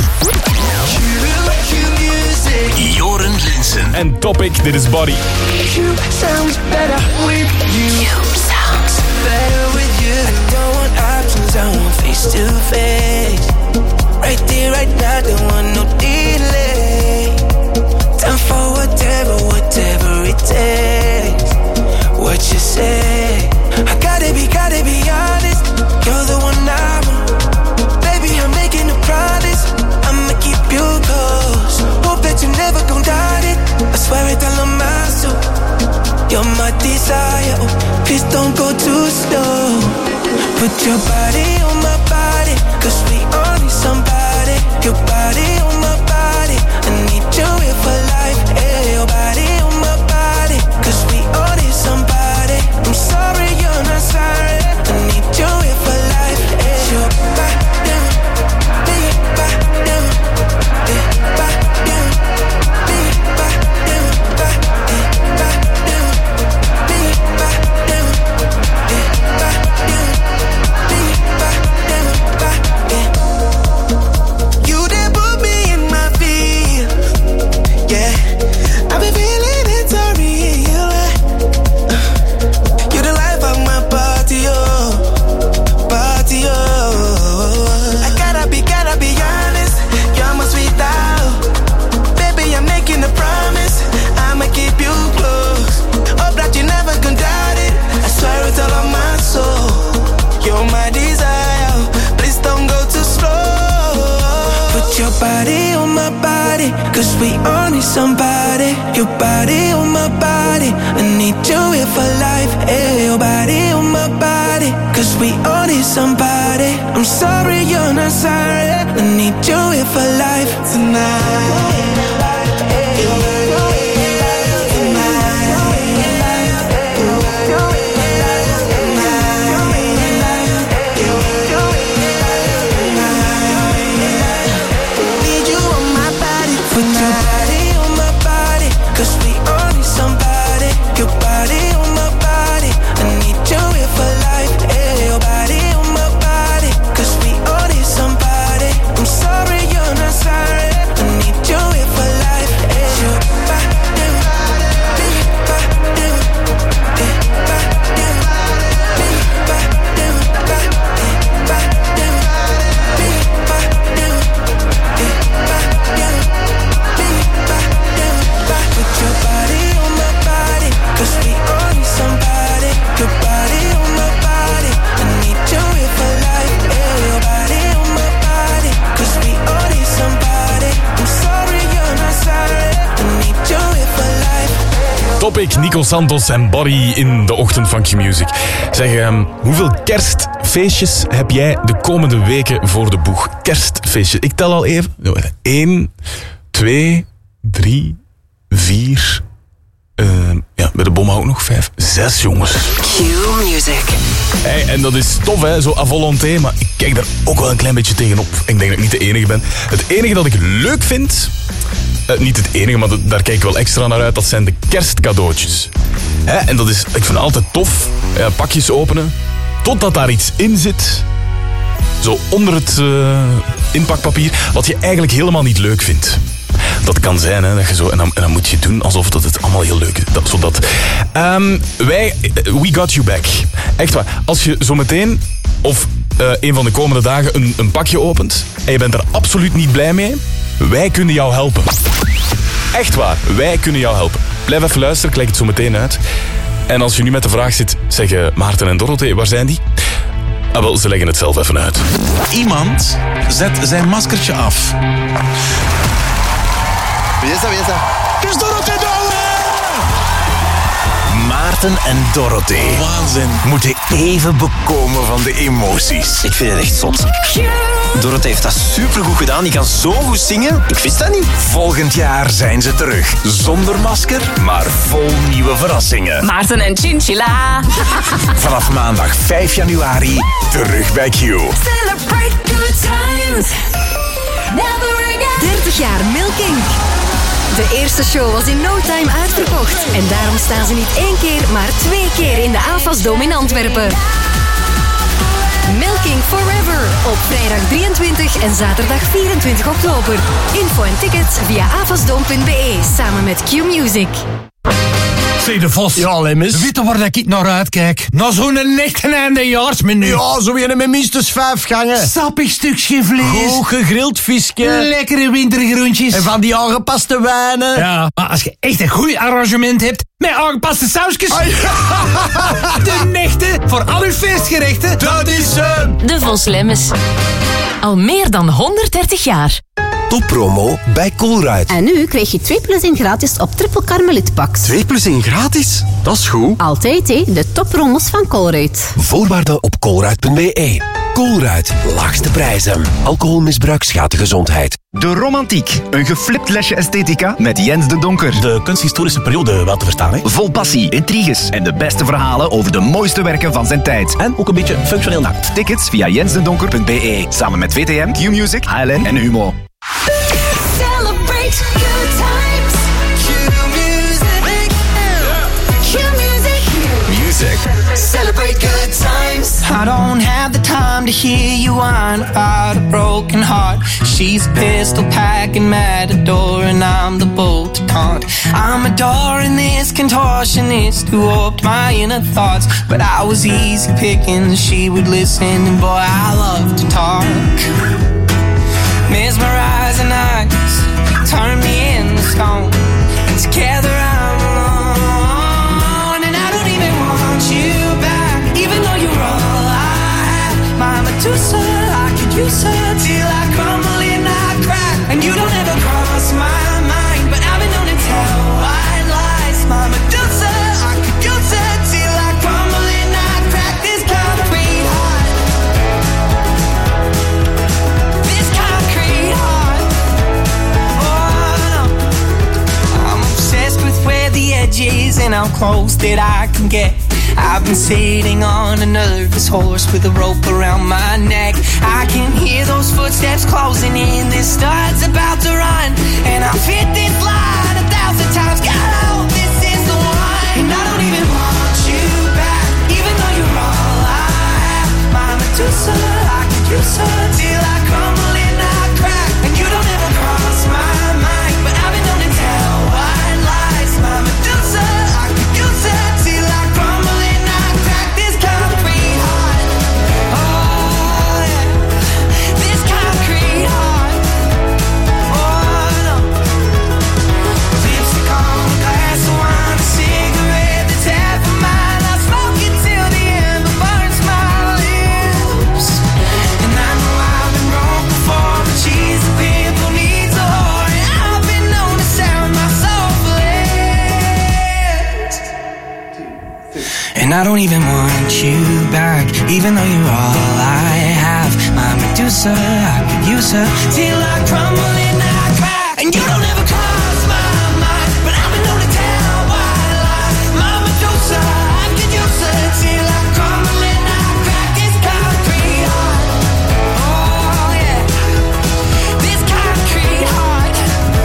Joren Linsen. En Topic, dit is Body. You sounds better with you. You sounds better with you. I don't want options, I want face to face. Right there, right now, don't want no delay. Time for whatever, whatever it takes. What you say? I gotta be, gotta be honest. You're the one I want. Baby, I'm making a promise. I'ma keep you close. Hope that you never gon' doubt it. I swear it all on my soul. You're my desire. Oh, please don't go too slow. Put your body on my body, 'cause we all need somebody. Your body on my body. I need you here for life. Hey, your body on my body, 'cause we all need somebody. I'm sorry you're not sorry. I need you here for life. Hey, your body, hey, body, hey, body, hey, you did put me in my feet. Yeah, I've been feeling it so real. You're the life of my party, oh, party, oh. I gotta be, gotta be honest. You're my sweet out. Baby, I'm making a promise. I'ma keep you close. Hope that you never gonna doubt it. I swear it's all on my soul. You're my desire. Please don't go too slow. Put your body on my body. body, cause we all need somebody. Your body on my body, I need you here for life. Hey, your body on my body, cause we all need somebody. I'm sorry you're not sorry, I need you here for life tonight. Topic, Nico Santos en Barry in de ochtend van Q-Music. Zeg, um, hoeveel kerstfeestjes heb jij de komende weken voor de boeg? Kerstfeestjes. Ik tel al even. Eén, twee, drie, vier... Uh, ja, bij de bom ook nog vijf. Zes, jongens. Q-Music. Hey, en dat is tof, hè, zo à volonté, maar ik kijk daar ook wel een klein beetje tegenop. Ik denk dat ik niet de enige ben. Het enige dat ik leuk vind... Uh, niet het enige, maar dat, daar kijk ik wel extra naar uit. Dat zijn de kerstcadeautjes. Hè? En dat is, ik vind het altijd tof. Ja, pakjes openen. Totdat daar iets in zit. Zo onder het uh, inpakpapier. Wat je eigenlijk helemaal niet leuk vindt. Dat kan zijn, hè, dat je zo, en, dan, en dan moet je doen alsof dat het allemaal heel leuk is. Dat, zodat, um, wij, we got you back. Echt waar. Als je zo meteen, of uh, een van de komende dagen, een, een pakje opent en je bent er absoluut niet blij mee, wij kunnen jou helpen. Echt waar, wij kunnen jou helpen. Blijf even luisteren, ik leg het zo meteen uit. En als je nu met de vraag zit, zeggen Maarten en Dorothee, waar zijn die? Ah, wel, ze leggen het zelf even uit. Iemand zet zijn maskertje af. Wie is dat, wie is dat? Het is Dorothee Douwe! Maarten en Dorothee. Waanzin. Moeten even bekomen van de emoties. Ik vind het echt zot. Dorothee heeft dat supergoed gedaan. Die kan zo goed zingen. Ik wist dat niet. Volgend jaar zijn ze terug. Zonder masker, maar vol nieuwe verrassingen. Maarten en Chinchilla. Vanaf maandag vijf januari terug bij Q. Celebrate good times. Never again. dertig jaar Milking. De eerste show was in no time uitverkocht. En daarom staan ze niet één keer, maar twee keer in de AFAS-Dome in Antwerpen. Milking Forever op vrijdag drieëntwintig en zaterdag vierentwintig oktober. Info en tickets via afasdome punt be samen met Q-Music. Zeg de Vos. Ja, Lemmens. Weet je waar dat ik naar uitkijk? Naar zo'n echte eindejaarsmenu. Ja, zo een met minstens vijf gangen. Sappig stukje vlees. Goed gegrild visje. Lekkere wintergroentjes. En van die aangepaste wijnen. Ja, maar als je echt een goed arrangement hebt met aangepaste sausjes. Ah, ja. De nechte voor al uw feestgerechten. Dat is hem. De Vos Lemmens. Al meer dan honderddertig jaar. Toppromo bij Colruyt. En nu krijg je twee plus één gratis op triple karmeliet packs. twee plus één gratis? Dat is goed. Altijd, hé. De toppromos van Colruyt. Voorwaarden op colruyt punt be. Colruyt, laagste prijzen. Alcoholmisbruik schaadt de gezondheid. De Romantiek, een geflipt lesje esthetica met Jens de Donker. De kunsthistorische periode wel te verstaan, hè? Vol passie, intriges en de beste verhalen over de mooiste werken van zijn tijd. En ook een beetje functioneel naakt. Tickets via jens de donker punt be. Samen met V T M, Q-Music, H L N en Humo. Celebrate good times. Q-Music. Q-Music. Music. Celebrate good times. I don't have the time to hear you whine about a broken heart. She's a pistol packing matador and I'm the bolt to taunt. I'm adoring this contortionist who warped my inner thoughts. But I was easy picking, she would listen, and boy, I love to talk. Mesmerizing eyes turn me into stone. And together I'm alone. And I don't even want you back, even though you're all I have. My Medusa, I could use her till I crumble and I crack. And you don't ever cross my close that I can get. I've been sitting on a nervous horse with a rope around my neck. I can hear those footsteps closing in, this star's about to run. And I've hit this line a thousand times, God, I hope this is the one. And I don't even want you back, even though you're all I have. My Medusa, I could use her till I crumble and I crack. And you don't ever cross my mind, but I've been known to tell white lies. My Medusa, I could use her till I crumble and I crack. This concrete heart, oh yeah, this concrete heart, oh no. Lipstick on a glass of wine, a cigarette that's half of mine. I smoke it till the end, but burns my lips. And I know I've been wrong before, but she's a pimp who needs a whore. And I've been known to sound my soul for less. And I don't even want you back, even though you're all I have. My Medusa, I could use her till I crumble and I crack. And you don't ever cross my mind, but I've been known to tell white lies. My Medusa, I could use her till I crumble and I crack. This concrete heart, oh yeah, this concrete heart,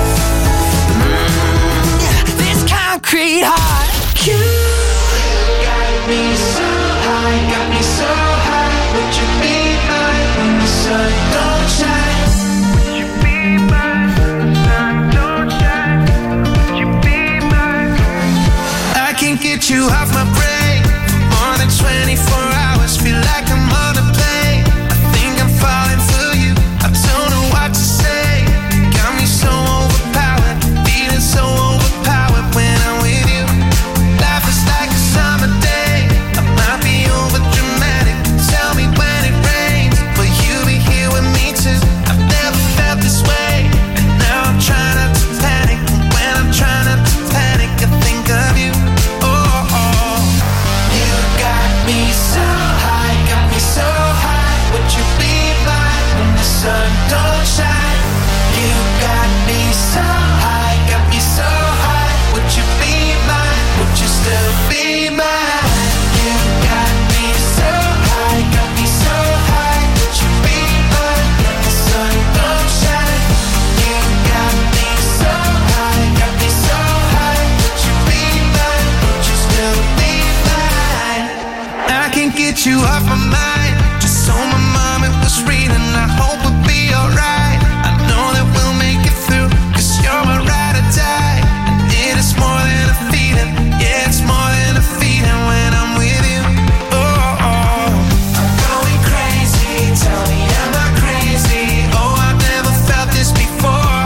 mm, yeah, this concrete heart. You got me so high, got me so high. Would you be mine when the sun don't shine? Would you be mine when the sun don't shine? Would you be mine? I can't get you off my brain for more than twenty-four hours. Feel like I'm on a plane. I think I'm falling for you. I don't know what to say. Got me so overpowered, feeling so overpowered when I'm with you. Life is like a summer day. I might be over dramatic. Tell me when it rains, will you be here with me too? I've never felt this way, and now I'm trying not to panic. When I'm trying not to panic, I think of you. Oh, oh. You got me so high, got me so high. Would you be mine when the sun don't shine? You got me so high, got me so high. Would you be mine? Would you still be mine? You got me so high, got me so high. Would you be mine when the sun don't shine? You got me so high, got me so high. Would you be mine? Would you still be mine? I can't get you off my mind. Just so my mom it was reading. I hope we'll be alright. I know that we'll make it through, 'cause you're my ride or die. And it is more than a feeling. Yeah, it's more than a feeling when I'm with you. Oh, oh. I'm going crazy. Tell me, am I crazy? Oh, I've never felt this before.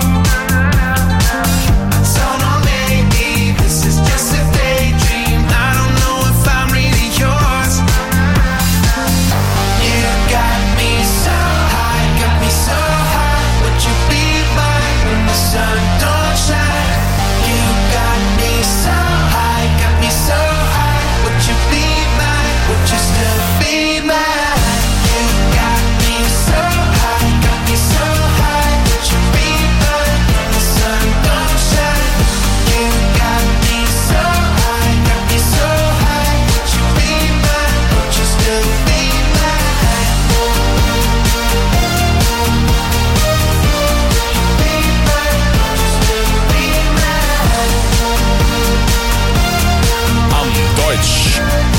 I don't know, maybe this is just a daydream. I don't know if I'm really yours. You got me so high, got me so high. Would you be mine when the sun don't shine? You got me so high, got me so high. Would you be mine? Would you still be mine? You got me so high, got me so high. Would you be mine when the sun don't shine? You got me so high, got me so high. Would you be mine? Would you still be mine? Am Deutsch.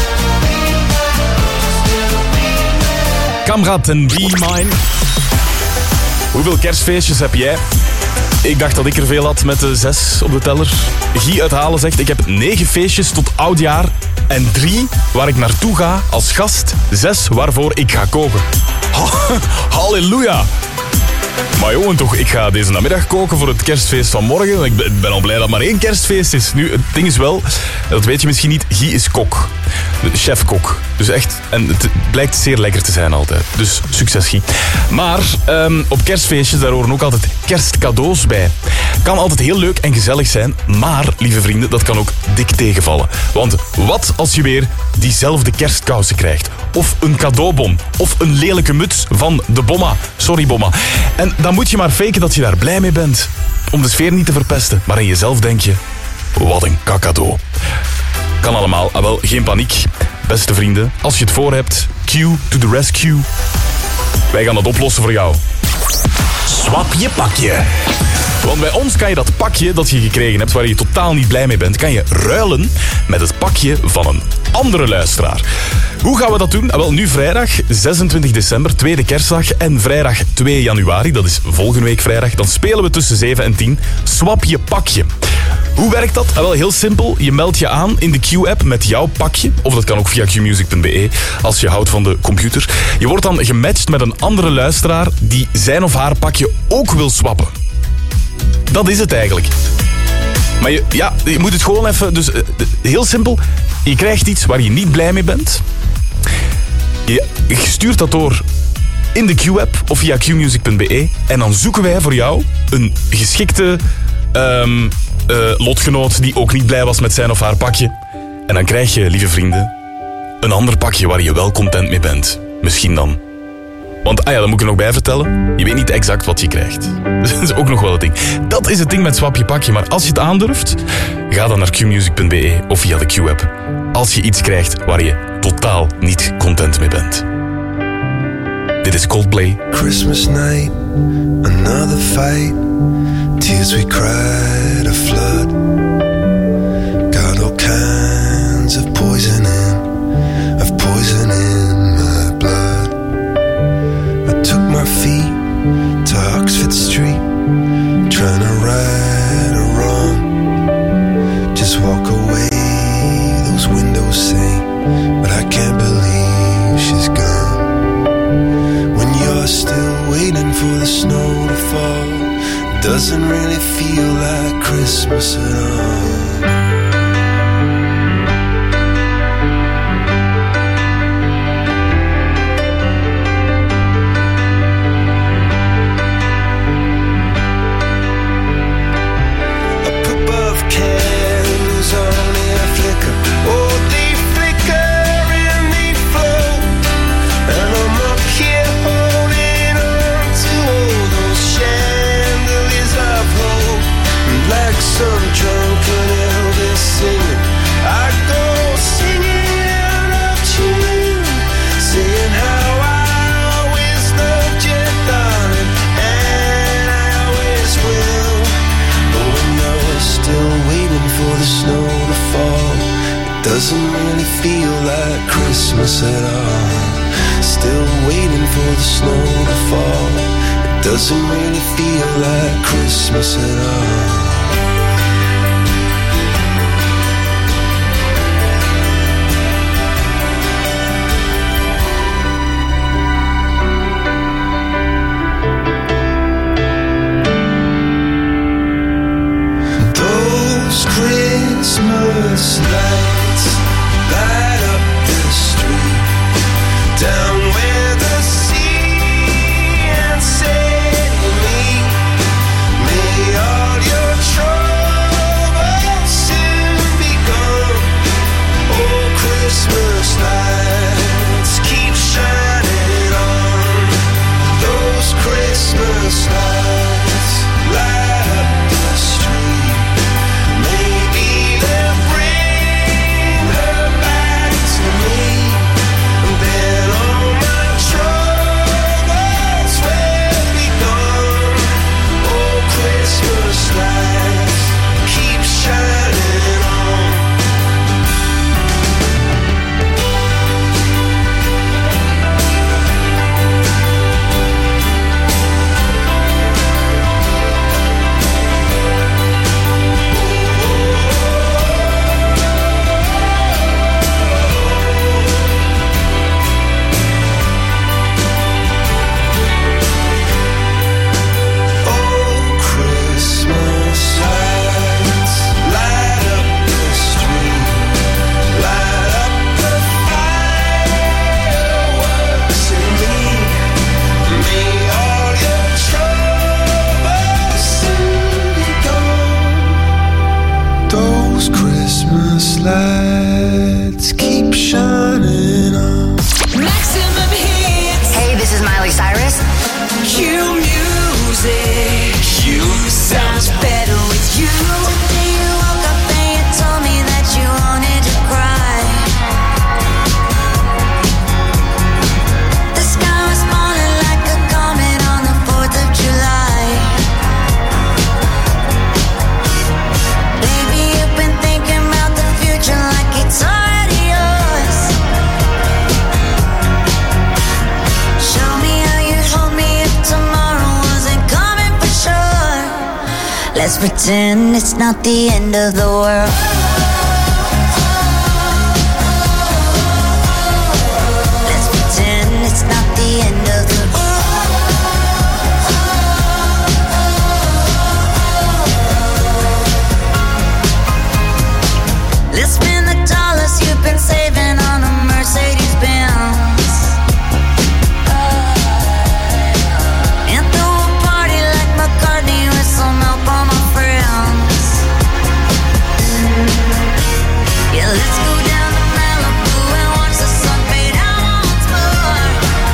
Kamrat en Be Mine. Hoeveel kerstfeestjes heb jij? Ik dacht dat ik er veel had met de zes op de teller. Guy uit Halen zegt, ik heb negen feestjes tot oudjaar en drie waar ik naartoe ga als gast. Zes waarvoor ik ga koken. Ha- Halleluja! Maar jongen toch, ik ga deze namiddag koken voor het kerstfeest van morgen. Ik ben, ik ben al blij dat maar één kerstfeest is. Nu, het ding is wel, dat weet je misschien niet, Guy is kok. Chef-kok. Dus echt, en het blijkt zeer lekker te zijn altijd. Dus succes Guy. Maar um, op kerstfeestjes, daar horen ook altijd kerstcadeaus bij. Kan altijd heel leuk en gezellig zijn, maar, lieve vrienden, dat kan ook dik tegenvallen. Want wat als je weer diezelfde kerstkousen krijgt? Of een cadeaubon? Of een lelijke muts van de Bomma? Sorry Bomma. En dan moet je maar faken dat je daar blij mee bent. Om de sfeer niet te verpesten, maar in jezelf denk je, wat een kakado. kan allemaal. Ah, wel, geen paniek, beste vrienden. Als je het voor hebt, Q to the rescue. Wij gaan dat oplossen voor jou. Swap je pakje. Want bij ons kan je dat pakje dat je gekregen hebt, waar je totaal niet blij mee bent, kan je ruilen met het pakje van een andere luisteraar. Hoe gaan we dat doen? Wel, nu vrijdag zesentwintig december, tweede kerstdag, en vrijdag twee januari, dat is volgende week vrijdag, dan spelen we tussen zeven en tien Swap je pakje. Hoe werkt dat? Wel, heel simpel. Je meldt je aan in de Q-app met jouw pakje. Of dat kan ook via q music punt b e, als je houdt van de computer. Je wordt dan gematcht met een andere luisteraar die zijn of haar pakje ook wil swappen. Dat is het eigenlijk. Maar je, ja, je moet het gewoon even... Dus uh, heel simpel. Je krijgt iets waar je niet blij mee bent. Je stuurt dat door in de Q-app of via q music punt b e. En dan zoeken wij voor jou een geschikte um, uh, lotgenoot die ook niet blij was met zijn of haar pakje. En dan krijg je, lieve vrienden, een ander pakje waar je wel content mee bent. Misschien dan. Want, ah ja, dat moet ik er nog bij vertellen. Je weet niet exact wat je krijgt. Dat is ook nog wel het ding. Dat is het ding met Swap je pakje. Maar als je het aandurft, ga dan naar q music punt b e of via de Q-app. Als je iets krijgt waar je totaal niet content mee bent. Dit is Coldplay. Christmas night, another fight. Tears we cried, a flood. Got all kinds of poison in, of poison in my blood. I took my feet to Oxford Street, trying to right a wrong. Just walk away, those windows say, but I can't believe she's gone. When you're still waiting for the snow to fall, it doesn't really feel like Christmas at all. Some drunken Elvis singing, I go singing out of tune, saying how I always loved you, darling, and I always will. But when you're still waiting for the snow to fall, it doesn't really feel like Christmas at all. Still waiting for the snow to fall, it doesn't really feel like Christmas at all. Christmas lights light up the street, down where the sea and say to me, may all your troubles soon be gone. Oh, Christmas lights keep shining on. Those Christmas lights light up the street. Maybe they'll bring her back to me, and then all my troubles will be gone. Oh, Christmas lights keep shining on. Lights keep shining on. Maximum hits. Hey, this is Miley Cyrus. Q music. Q sounds better with you. Today you woke up and you told me that you wanted to cry. Let's pretend it's not the end of the world. Let's pretend it's not the end of the world. Let's spend the dollars you've been saving on a Mercedes Benz. And throw a party like McCartney with some help on my friends. Yeah, let's go down to Malibu and watch the sun fade out once more.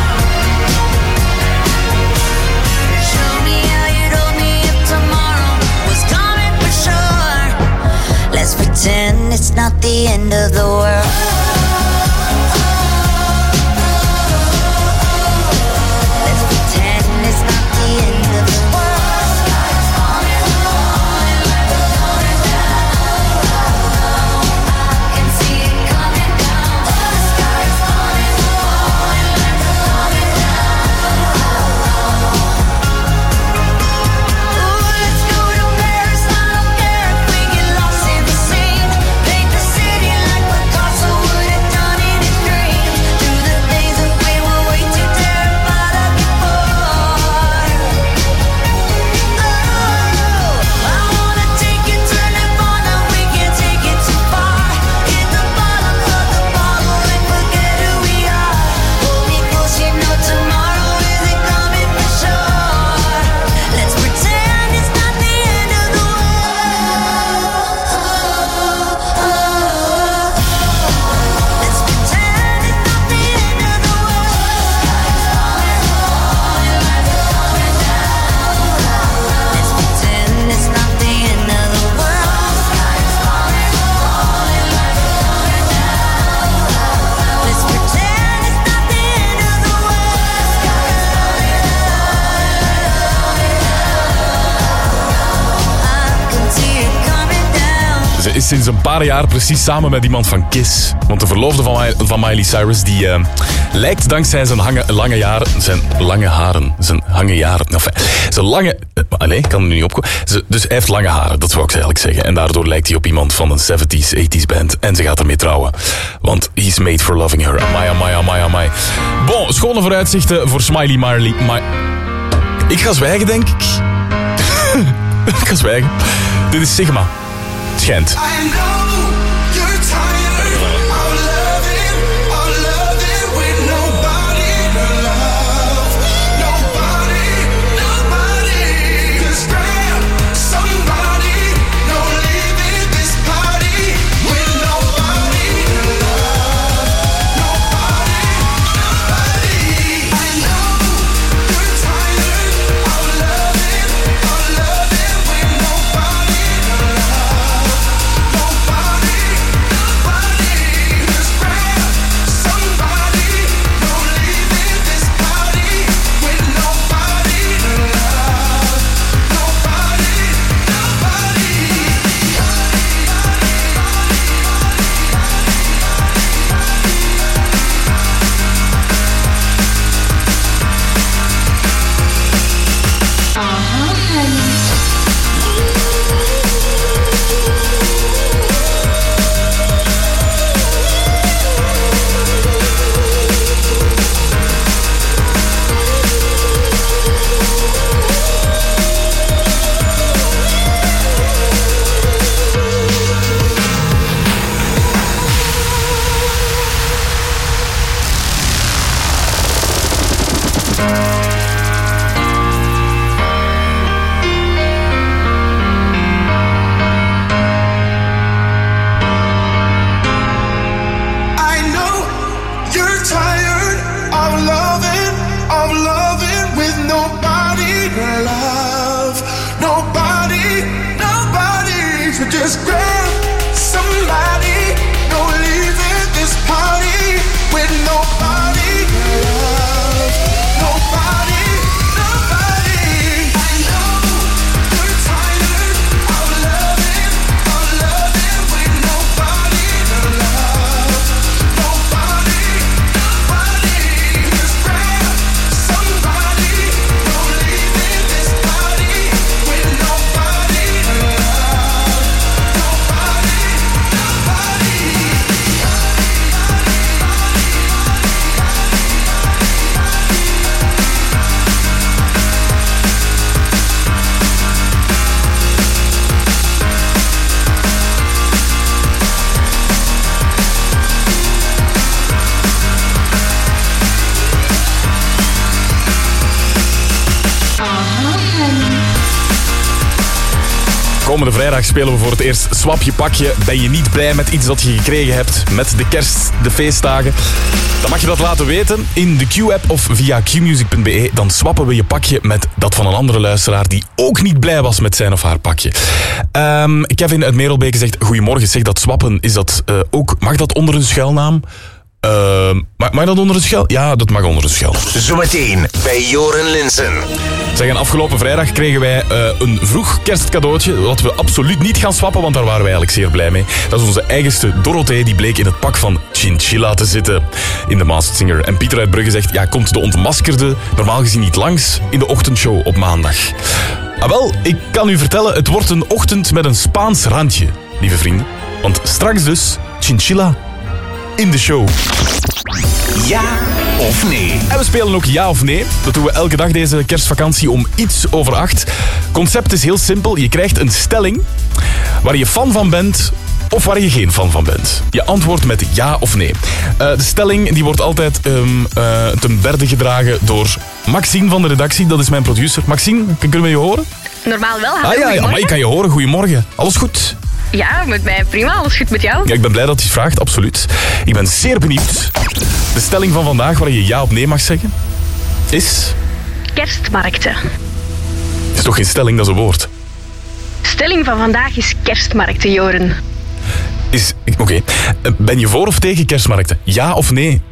Show me how you'd hold me if tomorrow was coming for sure. Let's pretend it's not the end of the world. Let's pretend it's not the end of the world. Sky's falling, falling, falling down. I can see it coming down. The sky's falling, falling, falling down. Ooh, let's go to Paris. I don't care if we get lost in the scene. Paint the city like Picasso would have done in his dreams. Do the things that we were way too terrified of before. Oh, I wanna take you to Nirvana. We can't take it too far. Hit the bottom of the bottle and forget who we are. Hold me close, you know tomorrow isn't coming for sure. Let's pretend it's not the end of the world. Let's pretend it's not the end of the world. Let's pretend it's not the end of the world. Let's pretend it's not the end of the world. I can see it coming down. Ze is sinds een paar jaar precies samen met iemand van Kiss. Want de verloofde van, Mi- van Miley Cyrus, die eh, lijkt dankzij zijn hange, lange jaren... Zijn lange haren. Zijn hange jaren. Enfin, zijn lange... Uh, allee, ik kan er nu niet opkomen. Ze- Dus hij heeft lange haren, dat wou ik eigenlijk zeggen. En daardoor lijkt hij op iemand van een zeventies, eighties band. En ze gaat ermee trouwen. Want he's made for loving her. Amai, amai, amai, amai. Bon, schone vooruitzichten voor Smiley Marley. Maar ik ga zwijgen, denk ik. Ik ga zwijgen. Dit is Sigma. Het schijnt. I know you're tired of loving, of loving with nobody to love. Nobody, nobody. Just grab somebody. No leaving this party with nobody to love. Nobody, nobody. I know you're tired of loving, of loving with nobody to love. Nobody, nobody. Just grab somebody. No leaving this party with nobody to love. Nobody, I know you're tired of loving, of loving with nobody to love. Nobody, nobody. So just grab somebody. No leaving this party with nobody to love. Nobody, nobody. I know you're tired of loving, of loving with nobody to love. Nobody, nobody. Just grab somebody. No leaving this party with nobody to Komende vrijdag spelen we voor het eerst Swap je pakje. Ben je niet blij met iets dat je gekregen hebt met de kerst, de feestdagen? Dan mag je dat laten weten in de Q-app of via q music punt b e. Dan swappen we je pakje met dat van een andere luisteraar die ook niet blij was met zijn of haar pakje. Um, Kevin uit Merelbeke zegt, goedemorgen, zeg dat swappen, is dat uh, ook, mag dat onder een schuilnaam? Uh, mag, mag dat onder een schuil? Ja, dat mag onder een schuil. Zometeen bij Joren Linsen. Zeg, afgelopen vrijdag kregen wij uh, een vroeg kerstcadeautje, wat we absoluut niet gaan swappen, want daar waren wij eigenlijk zeer blij mee. Dat is onze eigenste Dorothee, die bleek in het pak van Chinchilla te zitten in de Masked Singer. En Pieter uit Brugge zegt, ja, komt de ontmaskerde normaal gezien niet langs in de ochtendshow op maandag? Ah wel, ik kan u vertellen, het wordt een ochtend met een Spaans randje, lieve vrienden. Want straks dus Chinchilla in de show. Ja of nee? En we spelen ook ja of nee. Dat doen we elke dag deze kerstvakantie om iets over acht. Concept is heel simpel. Je krijgt een stelling waar je fan van bent of waar je geen fan van bent. Je antwoordt met ja of nee. Uh, de stelling die wordt altijd um, uh, ten berde gedragen door Maxine van de redactie. Dat is mijn producer. Maxine, kunnen we je horen? Normaal wel. Hallo, ah ja, ja, maar ik kan je horen. Goedemorgen. Alles goed? Ja, met mij prima. Alles goed met jou? Ja, ik ben blij dat je vraagt, absoluut. Ik ben zeer benieuwd. De stelling van vandaag, waar je ja of nee mag zeggen, is... Kerstmarkten. Het is toch geen stelling, dat is een woord. Stelling van vandaag is kerstmarkten, Joren. Is... Oké. Okay. Ben je voor of tegen kerstmarkten? Ja of nee?